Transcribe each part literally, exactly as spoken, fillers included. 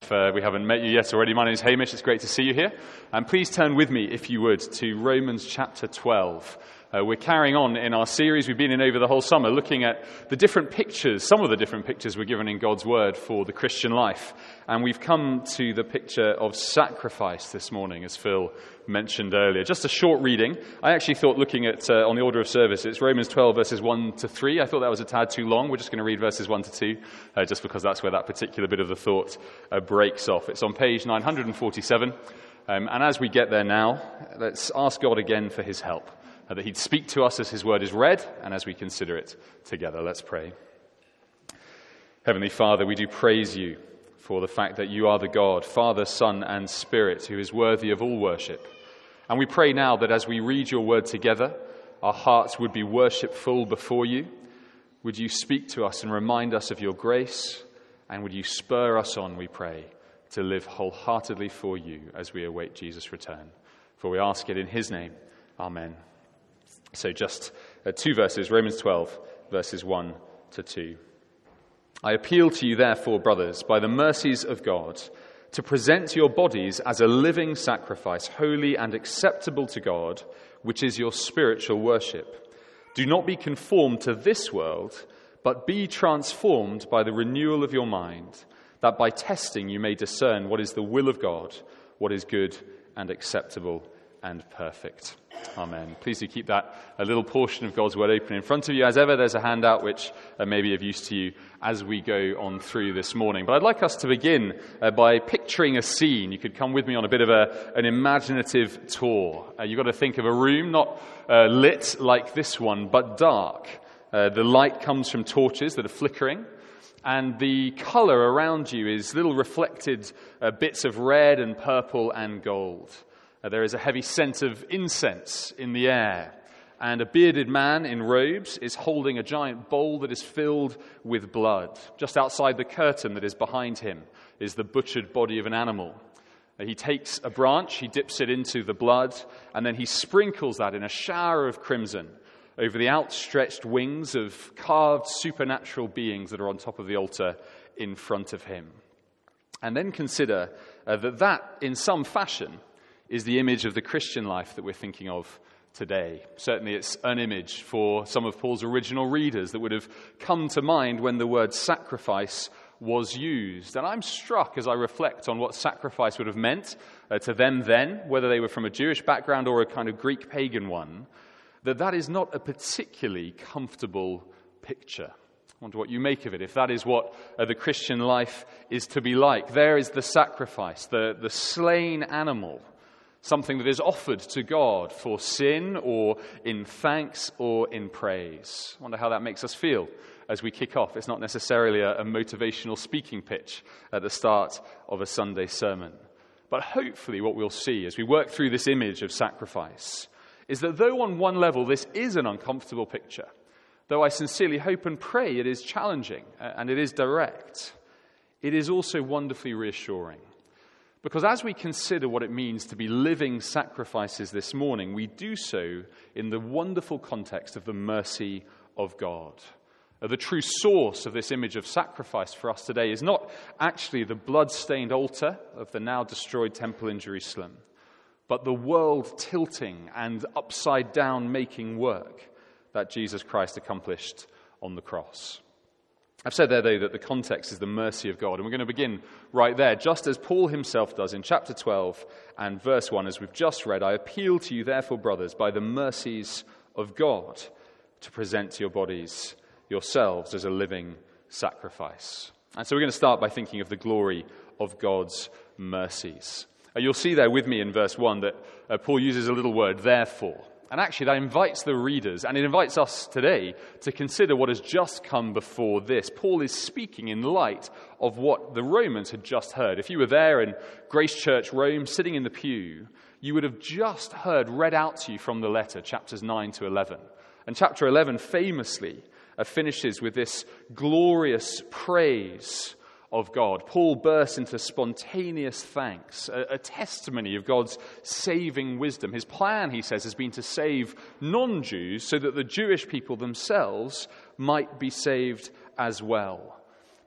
if uh, we haven't met you yet already, my name is Hamish. It's great to see you here. And please turn with me, if you would, to Romans chapter twelve. Uh, we're carrying on in our series we've been in over the whole summer, looking at the different pictures, some of the different pictures we're given in God's Word for the Christian life. And we've come to the picture of sacrifice this morning, as Phil mentioned earlier. Just a short reading. I actually thought, looking at uh, on the order of service, it's Romans twelve, verses one to three. I thought that was a tad too long. We're just going to read verses one to two, uh, just because that's where that particular bit of the thought uh, breaks off. It's on page nine forty-seven. Um, and as we get there now, let's ask God again for his help, uh, that he'd speak to us as his word is read and as we consider it together. Let's pray. Heavenly Father, we do praise you for the fact that you are the God, Father, Son, and Spirit, who is worthy of all worship. And we pray now that as we read your word together, our hearts would be worshipful before you. Would you speak to us and remind us of your grace? And would you spur us on, we pray, to live wholeheartedly for you as we await Jesus' return? For we ask it in his name. Amen. So just uh, two verses, Romans twelve, verses one to two. I appeal to you, therefore, brothers, by the mercies of God, to present your bodies as a living sacrifice, holy and acceptable to God, which is your spiritual worship. Do not be conformed to this world, but be transformed by the renewal of your mind, that by testing you may discern what is the will of God, what is good and acceptable and perfect. Amen. Please do keep that a little portion of God's word open in front of you. As ever, there's a handout which uh, may be of use to you as we go on through this morning. But I'd like us to begin uh, by picturing a scene. You could come with me on a bit of a, an imaginative tour. Uh, you've got to think of a room not uh, lit like this one, but dark. Uh, the light comes from torches that are flickering, and the colour around you is little reflected uh, bits of red and purple and gold. Uh, there is a heavy scent of incense in the air, and a bearded man in robes is holding a giant bowl that is filled with blood. Just outside the curtain that is behind him is the butchered body of an animal. Uh, he takes a branch, he dips it into the blood, and then he sprinkles that in a shower of crimson over the outstretched wings of carved supernatural beings that are on top of the altar in front of him. And then consider uh, that that, in some fashion, is the image of the Christian life that we're thinking of today. Certainly it's an image for some of Paul's original readers that would have come to mind when the word sacrifice was used. And I'm struck as I reflect on what sacrifice would have meant uh, to them then, whether they were from a Jewish background or a kind of Greek pagan one, that that is not a particularly comfortable picture. I wonder what you make of it, if that is what uh, the Christian life is to be like. There is the sacrifice, the, the slain animal, something that is offered to God for sin or in thanks or in praise. I wonder how that makes us feel as we kick off. It's not necessarily a, a motivational speaking pitch at the start of a Sunday sermon. But hopefully what we'll see as we work through this image of sacrifice is that though on one level this is an uncomfortable picture, though I sincerely hope and pray it is challenging and it is direct, it is also wonderfully reassuring. Because as we consider what it means to be living sacrifices this morning, we do so in the wonderful context of the mercy of God. The true source of this image of sacrifice for us today is not actually the blood-stained altar of the now destroyed temple in Jerusalem, but the world-tilting and upside-down making work that Jesus Christ accomplished on the cross. I've said there, though, that the context is the mercy of God, and we're going to begin right there, just as Paul himself does in chapter twelve and verse one, as we've just read. I appeal to you, therefore, brothers, by the mercies of God, to present your bodies, yourselves, as a living sacrifice. And so we're going to start by thinking of the glory of God's mercies. Uh, you'll see there with me in verse one that uh, Paul uses a little word, therefore. And actually that invites the readers, and it invites us today, to consider what has just come before this. Paul is speaking in light of what the Romans had just heard. If you were there in Grace Church, Rome, sitting in the pew, you would have just heard read out to you from the letter, chapters nine to eleven. And chapter eleven famously uh, finishes with this glorious praise of God. Paul bursts into spontaneous thanks, a, a testimony of God's saving wisdom. His plan, he says, has been to save non-Jews so that the Jewish people themselves might be saved as well.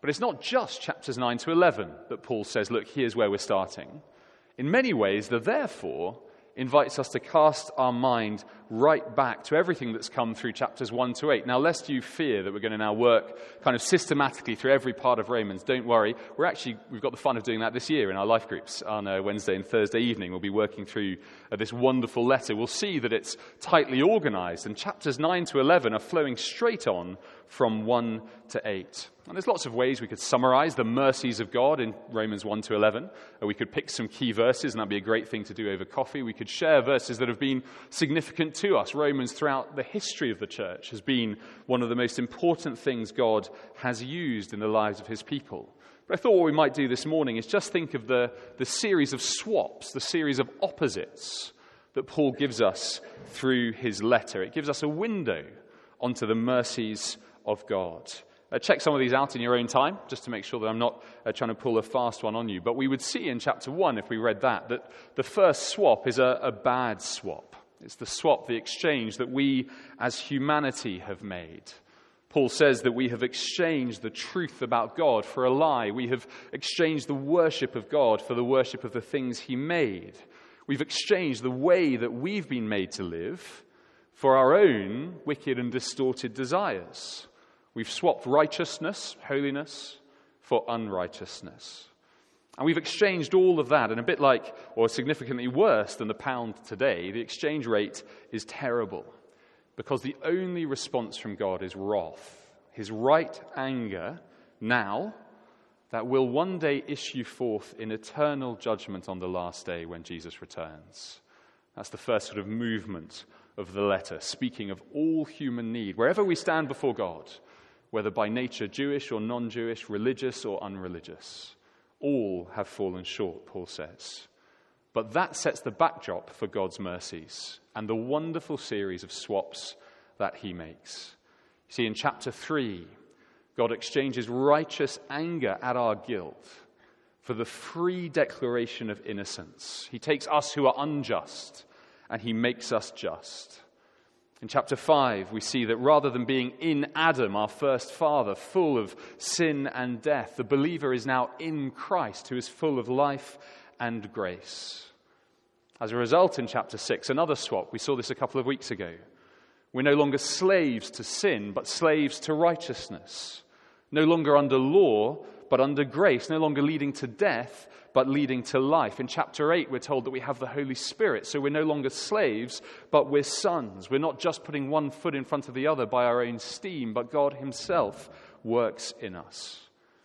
But it's not just chapters nine to eleven that Paul says, look, here's where we're starting. In many ways, the therefore invites us to cast our mind right back to everything that's come through chapters one to eight. Now, lest you fear that we're going to now work kind of systematically through every part of Romans, don't worry. We're actually, we've got the fun of doing that this year in our life groups on a Wednesday and Thursday evening. We'll be working through uh, this wonderful letter. We'll see that it's tightly organized, and chapters nine to eleven are flowing straight on from one to eight. And there's lots of ways we could summarize the mercies of God in Romans one to eleven. Or we could pick some key verses, and that'd be a great thing to do over coffee. We could share verses that have been significant to us. Romans, throughout the history of the church, has been one of the most important things God has used in the lives of his people. But I thought what we might do this morning is just think of the, the series of swaps, the series of opposites that Paul gives us through his letter. It gives us a window onto the mercies of God. Uh, check some of these out in your own time, just to make sure that I'm not uh, trying to pull a fast one on you. But we would see in chapter one, if we read that, that the first swap is a, a bad swap. It's the swap, the exchange that we as humanity have made. Paul says that we have exchanged the truth about God for a lie. We have exchanged the worship of God for the worship of the things he made. We've exchanged the way that we've been made to live for our own wicked and distorted desires. We've swapped righteousness, holiness, for unrighteousness. And we've exchanged all of that, and a bit like, or significantly worse than the pound today, the exchange rate is terrible, because the only response from God is wrath, his right anger now, that will one day issue forth in eternal judgment on the last day when Jesus returns. That's the first sort of movement of the letter, speaking of all human need, wherever we stand before God, whether by nature Jewish or non-Jewish, religious or unreligious. All have fallen short, Paul says. But that sets the backdrop for God's mercies and the wonderful series of swaps that he makes. You see, in chapter three, God exchanges righteous anger at our guilt for the free declaration of innocence. He takes us who are unjust and he makes us just. In chapter five, we see that rather than being in Adam, our first father, full of sin and death, the believer is now in Christ, who is full of life and grace. As a result, in chapter six, another swap. We saw this a couple of weeks ago. We're no longer slaves to sin, but slaves to righteousness. No longer under law, but under grace. No longer leading to death, but leading to life. In chapter eight, we're told that we have the Holy Spirit, so we're no longer slaves, but we're sons. We're not just putting one foot in front of the other by our own steam, but God himself works in us.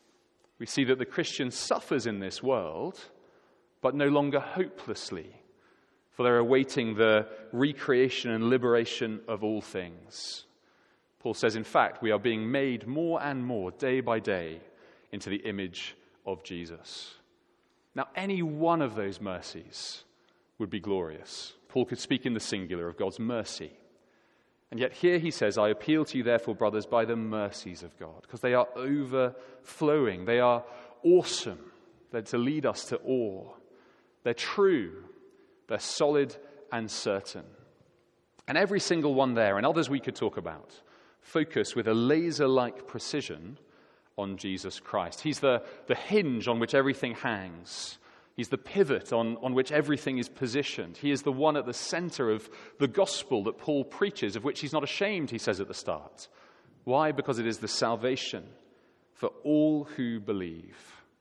We see that the Christian suffers in this world, but no longer hopelessly, for they're awaiting the recreation and liberation of all things. Paul says, in fact, we are being made more and more, day by day, into the image of Jesus. Now, any one of those mercies would be glorious. Paul could speak in the singular of God's mercy. And yet here he says, I appeal to you, therefore, brothers, by the mercies of God, because they are overflowing. They are awesome. They're to lead us to awe. They're true. They're solid and certain. And every single one there, and others we could talk about, focus with a laser-like precision on Jesus Christ. He's the, the hinge on which everything hangs. He's the pivot on, on which everything is positioned. He is the one at the center of the gospel that Paul preaches, of which he's not ashamed, he says at the start. Why? Because it is the salvation for all who believe.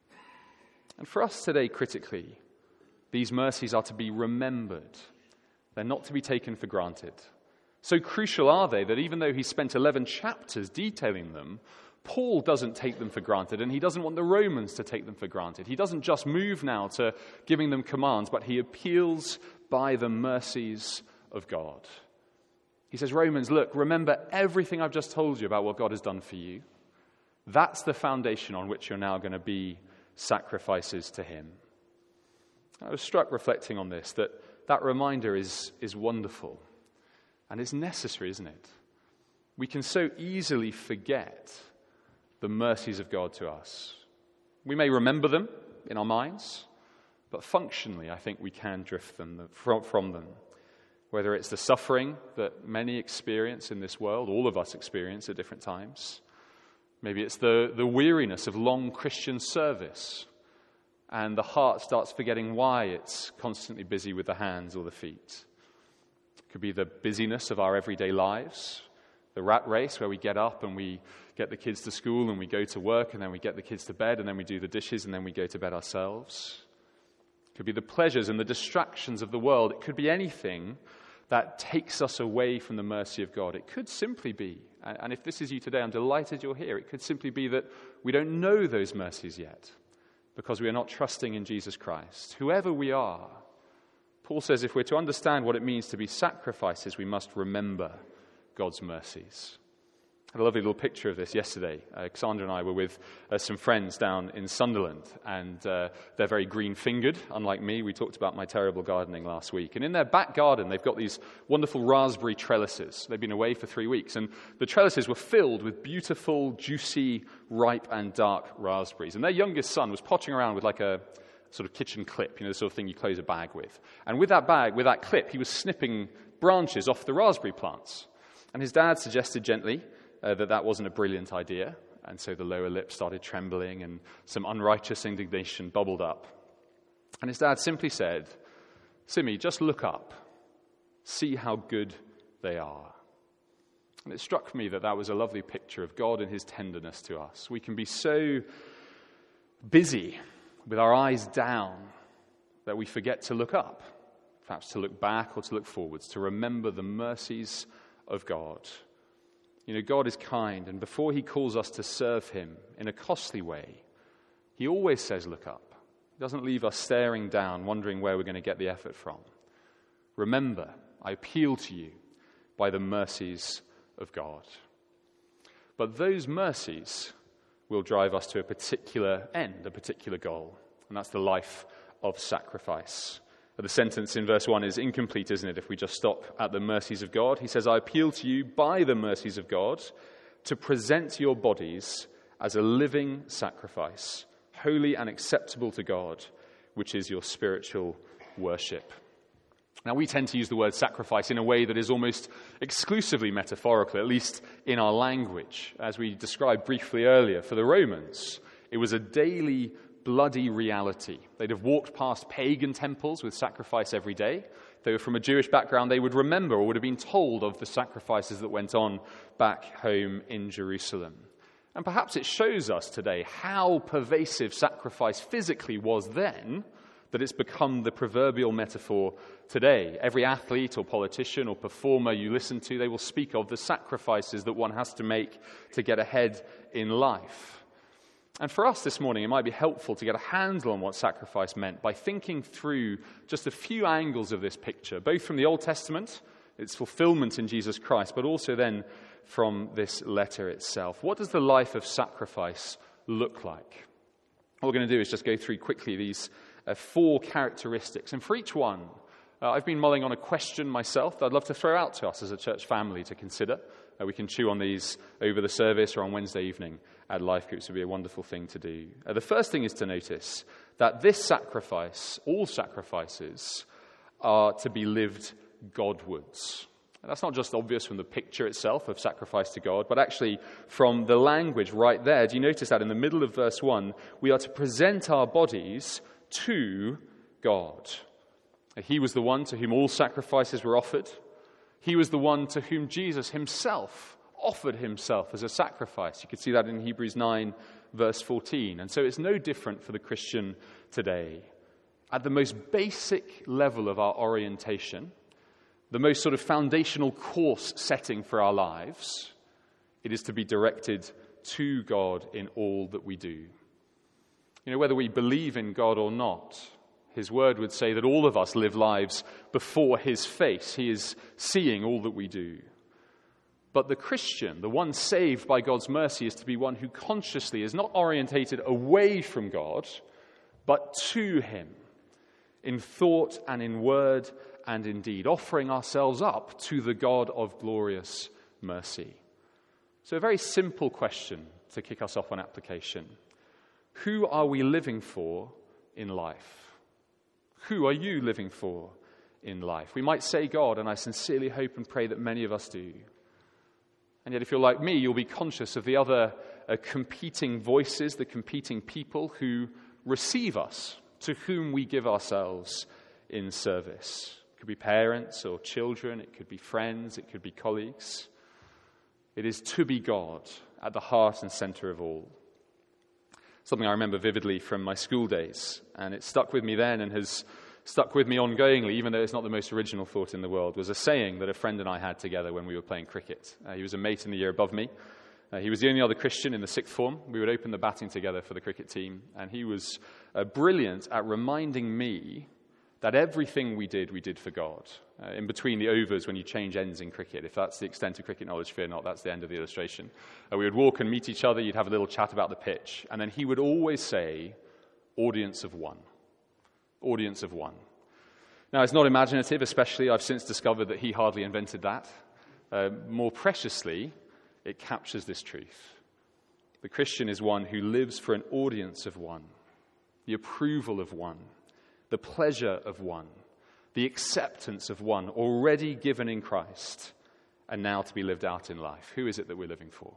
And for us today, critically, these mercies are to be remembered. They're not to be taken for granted. So crucial are they that even though he spent eleven chapters detailing them, Paul doesn't take them for granted, and he doesn't want the Romans to take them for granted. He doesn't just move now to giving them commands, but he appeals by the mercies of God. He says, Romans, look, remember everything I've just told you about what God has done for you. That's the foundation on which you're now going to be sacrifices to him. I was struck reflecting on this, that that reminder is, is wonderful, and it's necessary, isn't it? We can so easily forget the mercies of God to us. We may remember them in our minds, but functionally, I think we can drift them from, from them. Whether it's the suffering that many experience in this world, all of us experience at different times, Maybe it's the, the weariness of long Christian service, and the heart starts forgetting why it's constantly busy with the hands or the feet. It could be the busyness of our everyday lives, the rat race where we get up and we get the kids to school and we go to work and then we get the kids to bed and then we do the dishes and then we go to bed ourselves. It could be the pleasures and the distractions of the world. It could be anything that takes us away from the mercy of God. It could simply be, and if this is you today, I'm delighted you're here, it could simply be that we don't know those mercies yet because we are not trusting in Jesus Christ. Whoever we are, Paul says if we're to understand what it means to be sacrifices, we must remember God's mercies. I had a lovely little picture of this yesterday. Uh, Cassandra and I were with uh, some friends down in Sunderland, and uh, they're very green-fingered, unlike me. We talked about my terrible gardening last week. And in their back garden, they've got these wonderful raspberry trellises. They've been away for three weeks, and the trellises were filled with beautiful, juicy, ripe and dark raspberries. And their youngest son was pottering around with like a sort of kitchen clip, you know, the sort of thing you close a bag with. And with that bag, with that clip, he was snipping branches off the raspberry plants. And his dad suggested gently uh, that that wasn't a brilliant idea, and so the lower lip started trembling and some unrighteous indignation bubbled up. And his dad simply said, "Simmy, just look up. See how good they are." And it struck me that that was a lovely picture of God and his tenderness to us. We can be so busy with our eyes down that we forget to look up, perhaps to look back or to look forwards, to remember the mercies of God. You know, God is kind, and before he calls us to serve him in a costly way, he always says, look up. He doesn't leave us staring down, wondering where we're going to get the effort from. Remember, I appeal to you by the mercies of God. But those mercies will drive us to a particular end, a particular goal, and that's the life of sacrifice. The sentence in verse one is incomplete, isn't it, if we just stop at the mercies of God? He says, I appeal to you by the mercies of God to present your bodies as a living sacrifice, holy and acceptable to God, which is your spiritual worship. Now, we tend to use the word sacrifice in a way that is almost exclusively metaphorical, at least in our language. As we described briefly earlier, for the Romans, it was a daily bloody reality. They'd have walked past pagan temples with sacrifice every day. If they were from a Jewish background, they would remember or would have been told of the sacrifices that went on back home in Jerusalem. And perhaps it shows us today how pervasive sacrifice physically was then, that it's become the proverbial metaphor today. Every athlete or politician or performer you listen to, they will speak of the sacrifices that one has to make to get ahead in life. And for us this morning, it might be helpful to get a handle on what sacrifice meant by thinking through just a few angles of this picture, both from the Old Testament, its fulfillment in Jesus Christ, but also then from this letter itself. What does the life of sacrifice look like? What we're going to do is just go through quickly these uh, four characteristics. And for each one, uh, I've been mulling on a question myself that I'd love to throw out to us as a church family to consider. Uh, we can chew on these over the service or on Wednesday evening at life groups. It would be a wonderful thing to do. Uh, the first thing is to notice that this sacrifice, all sacrifices, are to be lived Godwards. And that's not just obvious from the picture itself of sacrifice to God, but actually from the language right there. Do you notice that in the middle of verse one, we are to present our bodies to God. He was the one to whom all sacrifices were offered. He was the one to whom Jesus himself offered himself as a sacrifice. You could see that in Hebrews nine, verse fourteen. And so it's no different for the Christian today. At the most basic level of our orientation, the most sort of foundational course setting for our lives, it is to be directed to God in all that we do. You know, whether we believe in God or not, his word would say that all of us live lives before his face. He is seeing all that we do. But the Christian, the one saved by God's mercy, is to be one who consciously is not orientated away from God, but to him, in thought and in word and in deed, offering ourselves up to the God of glorious mercy. So a very simple question to kick us off on application. Who are we living for in life? Who are you living for in life? We might say God, and I sincerely hope and pray that many of us do. And yet if you're like me, you'll be conscious of the other uh, competing voices, the competing people who receive us, to whom we give ourselves in service. It could be parents or children, it could be friends, it could be colleagues. It is to be God at the heart and center of all. Something I remember vividly from my school days, and it stuck with me then and has stuck with me ongoingly, even though it's not the most original thought in the world, was a saying that a friend and I had together when we were playing cricket. Uh, he was a mate in the year above me. Uh, he was the only other Christian in the sixth form. We would open the batting together for the cricket team, and he was uh, brilliant at reminding me that everything we did, we did for God. Uh, in between the overs, when you change ends in cricket, if that's the extent of cricket knowledge, fear not, that's the end of the illustration. Uh, we would walk and meet each other, you'd have a little chat about the pitch, and then he would always say, audience of one. Audience of one. Now, it's not imaginative, especially I've since discovered that he hardly invented that. Uh, more preciously, it captures this truth. The Christian is one who lives for an audience of one, the approval of one, the pleasure of one, the acceptance of one already given in Christ and now to be lived out in life. Who is it that we're living for?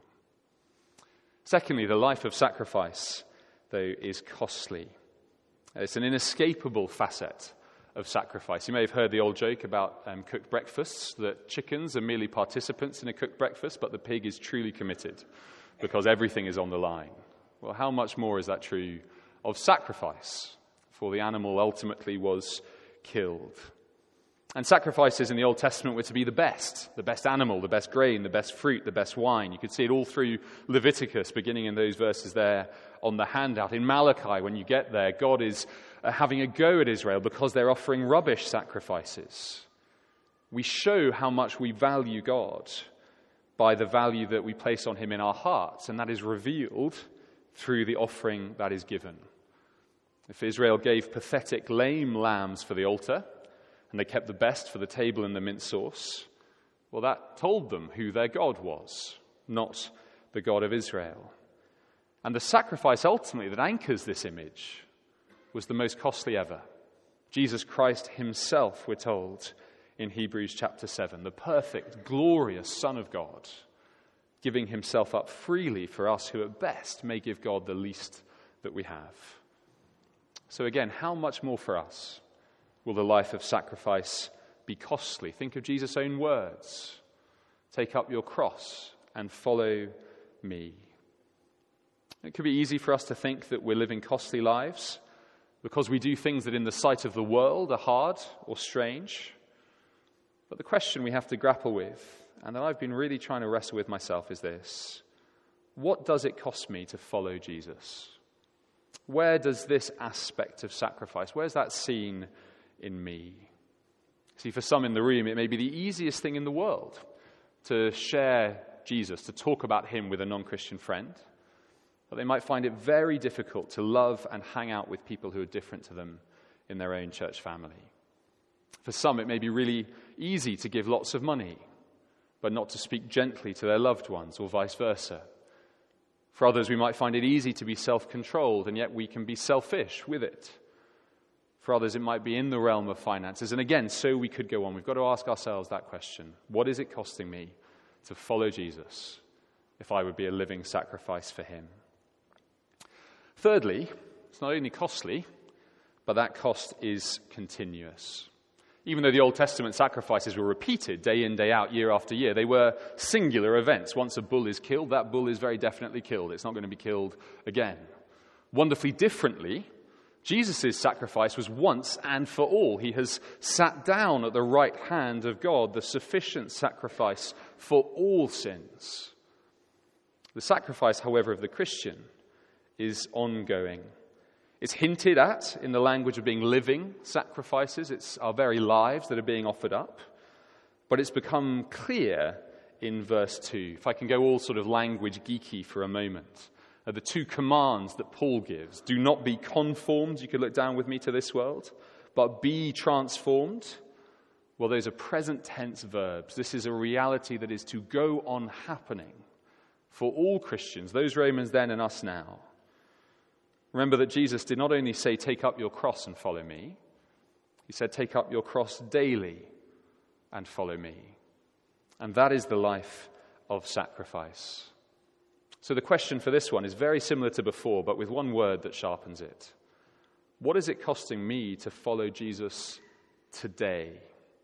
Secondly, the life of sacrifice, though, is costly. It's an inescapable facet of sacrifice. You may have heard the old joke about um, cooked breakfasts, that chickens are merely participants in a cooked breakfast, but the pig is truly committed because everything is on the line. Well, how much more is that true of sacrifice? For the animal ultimately was killed. And sacrifices in the Old Testament were to be the best, the best animal, the best grain, the best fruit, the best wine. You could see it all through Leviticus, beginning in those verses there on the handout. In Malachi, when you get there, God is uh, having a go at Israel because they're offering rubbish sacrifices. We show how much we value God by the value that we place on him in our hearts, and that is revealed through the offering that is given. If Israel gave pathetic, lame lambs for the altar, and they kept the best for the table and the mint sauce, well, that told them who their God was, not the God of Israel. And the sacrifice ultimately that anchors this image was the most costly ever. Jesus Christ himself, we're told in Hebrews chapter seven, the perfect, glorious Son of God, giving himself up freely for us who at best may give God the least that we have. So again, how much more for us will the life of sacrifice be costly? Think of Jesus' own words. Take up your cross and follow me. It could be easy for us to think that we're living costly lives because we do things that in the sight of the world are hard or strange. But the question we have to grapple with, and that I've been really trying to wrestle with myself, is this: what does it cost me to follow Jesus? Where does this aspect of sacrifice, where's that seen in me? See, for some in the room, it may be the easiest thing in the world to share Jesus, to talk about him with a non-Christian friend. But they might find it very difficult to love and hang out with people who are different to them in their own church family. For some, it may be really easy to give lots of money, but not to speak gently to their loved ones, or vice versa. For others, we might find it easy to be self-controlled, and yet we can be selfish with it. For others, it might be in the realm of finances. And again, so we could go on. We've got to ask ourselves that question. What is it costing me to follow Jesus if I would be a living sacrifice for him? Thirdly, it's not only costly, but that cost is continuous. Even though the Old Testament sacrifices were repeated day in, day out, year after year, they were singular events. Once a bull is killed, that bull is very definitely killed. It's not going to be killed again. Wonderfully differently, Jesus' sacrifice was once and for all. He has sat down at the right hand of God, the sufficient sacrifice for all sins. The sacrifice, however, of the Christian is ongoing. It's hinted at in the language of being living sacrifices. It's our very lives that are being offered up. But it's become clear in verse two. If I can go all sort of language geeky for a moment. Uh, the two commands that Paul gives. Do not be conformed, you could look down with me to this world, but be transformed. Well, those are present tense verbs. This is a reality that is to go on happening for all Christians, those Romans then and us now. Remember that Jesus did not only say, take up your cross and follow me. He said, take up your cross daily and follow me. And that is the life of sacrifice. So the question for this one is very similar to before, but with one word that sharpens it. What is it costing me to follow Jesus today?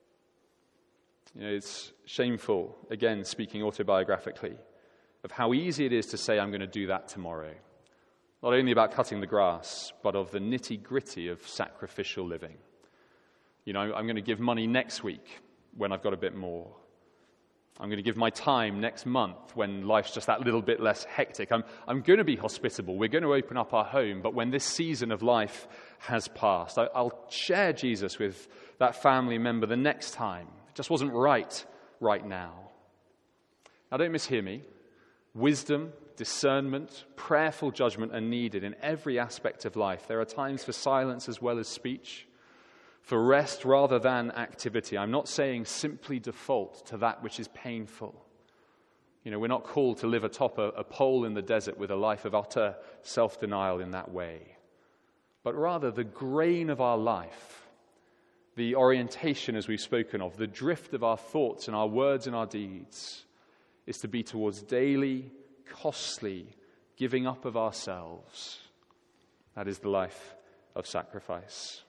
You know, it's shameful, again, speaking autobiographically, of how easy it is to say, I'm going to do that tomorrow. Not only about cutting the grass, but of the nitty-gritty of sacrificial living. You know, I'm going to give money next week when I've got a bit more. I'm going to give my time next month when life's just that little bit less hectic. I'm, I'm going to be hospitable. We're going to open up our home. But when this season of life has passed, I, I'll share Jesus with that family member the next time. It just wasn't right right now. Now, don't mishear me. Wisdom, discernment, prayerful judgment are needed in every aspect of life. There are times for silence as well as speech, for rest rather than activity. I'm not saying simply default to that which is painful. You know, we're not called to live atop a, a pole in the desert with a life of utter self-denial in that way. But rather the grain of our life, the orientation as we've spoken of, the drift of our thoughts and our words and our deeds is to be towards daily, costly giving up of ourselves. That is the life of sacrifice.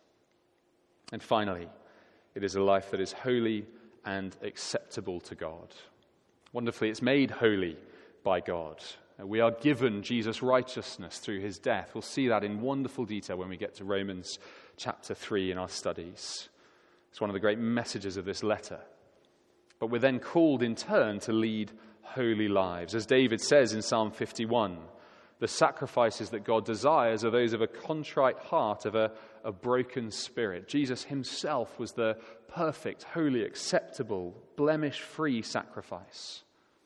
And finally, it is a life that is holy and acceptable to God. Wonderfully, it's made holy by God. We are given Jesus' righteousness through his death. We'll see that in wonderful detail when we get to Romans chapter three in our studies. It's one of the great messages of this letter. But we're then called in turn to lead holy lives. As David says in Psalm fifty-one, the sacrifices that God desires are those of a contrite heart, of a, a broken spirit. Jesus himself was the perfect, holy, acceptable, blemish-free sacrifice.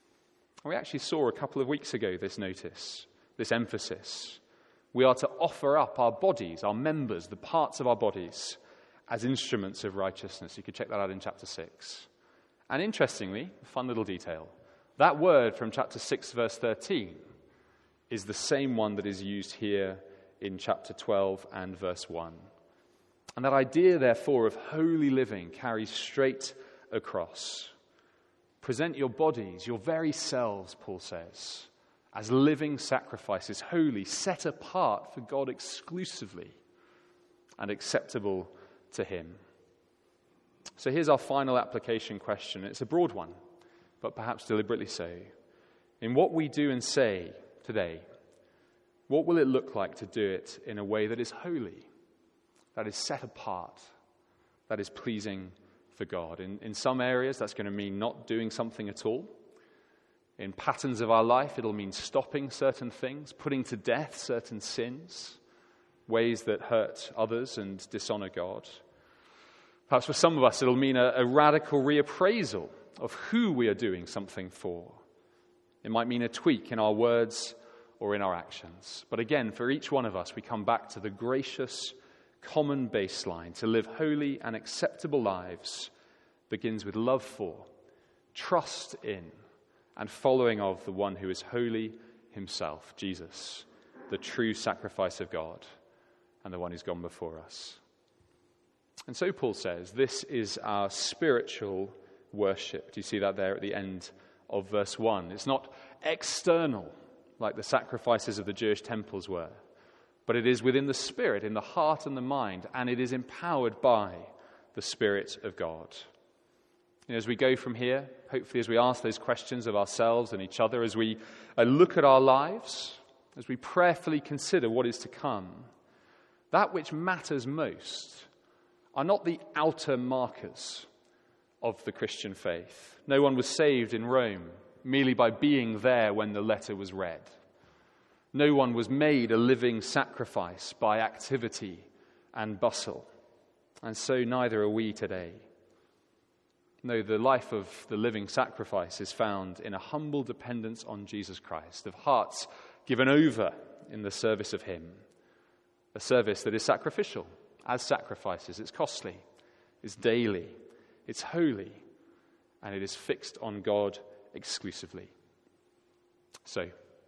We actually saw a couple of weeks ago this notice, this emphasis. We are to offer up our bodies, our members, the parts of our bodies, as instruments of righteousness. You could check that out in chapter six. And interestingly, a fun little detail, that word from chapter six, verse thirteen, is the same one that is used here in chapter twelve and verse one. And that idea, therefore, of holy living carries straight across. Present your bodies, your very selves, Paul says, as living sacrifices, holy, set apart for God exclusively and acceptable to him. So here's our final application question. It's a broad one, but perhaps deliberately so. In what we do and say today, what will it look like to do it in a way that is holy, that is set apart, that is pleasing for God? In, in some areas, that's going to mean not doing something at all. In patterns of our life, it'll mean stopping certain things, putting to death certain sins, ways that hurt others and dishonor God. Perhaps for some of us, it'll mean a, a radical reappraisal of who we are doing something for. It might mean a tweak in our words or in our actions. But again, for each one of us, we come back to the gracious, common baseline. To live holy and acceptable lives begins with love for, trust in, and following of the one who is holy himself, Jesus, the true sacrifice of God, and the one who's gone before us. And so Paul says, this is our spiritual worship. Do you see that there at the end of verse one? It's not external, like the sacrifices of the Jewish temples were, but it is within the spirit, in the heart and the mind, and it is empowered by the Spirit of God. You know, as we go from here, hopefully as we ask those questions of ourselves and each other, as we uh, look at our lives, as we prayerfully consider what is to come, that which matters most are not the outer markers of the Christian faith. No one was saved in Rome merely by being there when the letter was read. No one was made a living sacrifice by activity and bustle. And so neither are we today. No, the life of the living sacrifice is found in a humble dependence on Jesus Christ, of hearts given over in the service of him. A service that is sacrificial, as sacrifices. It's costly, it's daily, it's holy, and it is fixed on God exclusively. So,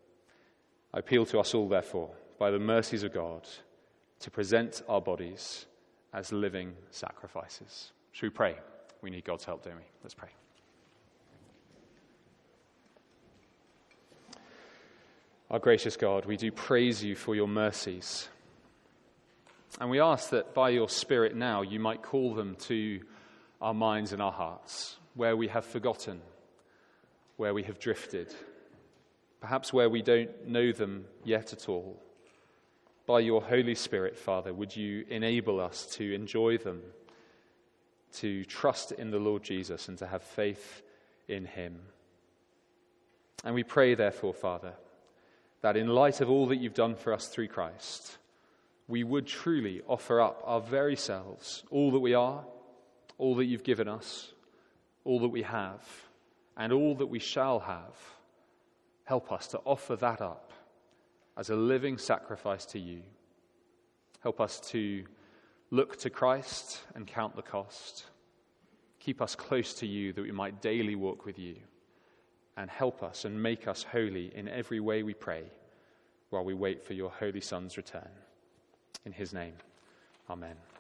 I appeal to us all, therefore, by the mercies of God, to present our bodies as living sacrifices. Should we pray? We need God's help, don't we? Let's pray. Our gracious God, we do praise you for your mercies. And we ask that by your Spirit now you might call them to our minds and our hearts, where we have forgotten, where we have drifted, perhaps where we don't know them yet at all. By your Holy Spirit, Father, would you enable us to enjoy them, to trust in the Lord Jesus and to have faith in him. And we pray, therefore, Father, that in light of all that you've done for us through Christ, we would truly offer up our very selves, all that we are, all that you've given us, all that we have, and all that we shall have. Help us to offer that up as a living sacrifice to you. Help us to look to Christ and count the cost. Keep us close to you that we might daily walk with you. And help us and make us holy in every way, we pray, while we wait for your Holy Son's return. In his name, amen.